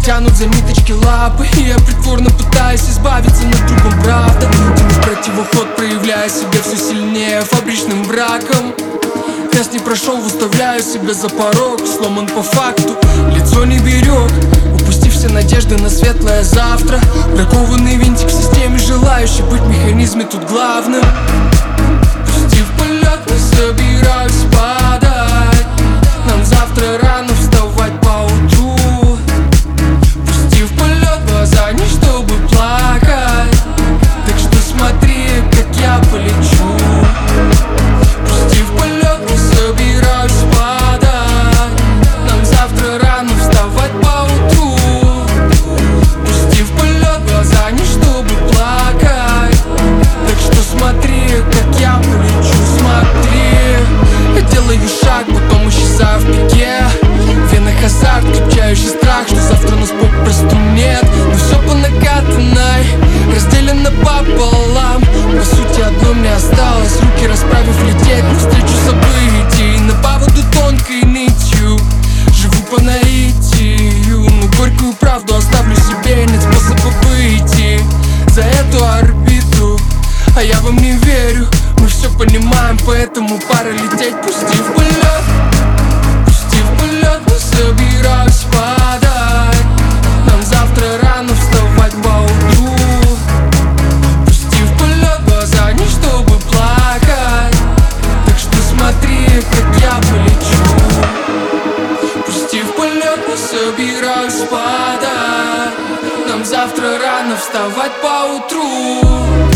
тянут за ниточки лапы, и я притворно пытаюсь избавиться, но другом правда. Тяну в противоход, проявляя себя все сильнее фабричным браком. Тест не прошел, выставляю себя за порог. Сломан по факту, лицо не берег, упустив все надежды на светлое завтра. Бракованный винтик в системе, желающий быть в механизме тут главным. Пусти в полет, не собираюсь падать. Нам завтра рано вставать поутру. Пусти в полет, глаза не чтобы плакать. Так что смотри, как я полечу. Пусти в полет, не собираюсь падать. Нам завтра рано вставать поутру. Пусти в полет, глаза не чтобы плакать. Так что смотри, как я полечу. Смотри, я делаю шаг, потом исчезаю в пике. В венах азарт, крепчающий страх, что завтра нас попросту нет. Но все по накатанной, разделено пополам. По сути одно мне осталось, руки расправив лететь навстречу событий. На поводу тонкой нитью живу по наитию, но горькую правду оставлю себе, нет способа выйти за эту орбиту. А я вам не верю, мы все понимаем, поэтому пора лететь. Пусти в полет, пусти в полет, не собираюсь падать. Нам завтра рано вставать поутру. Пусти в полет, глаза не чтобы плакать. Так что смотри, как я полечу. Пусти в полет, не собираюсь падать. Нам завтра рано вставать поутру.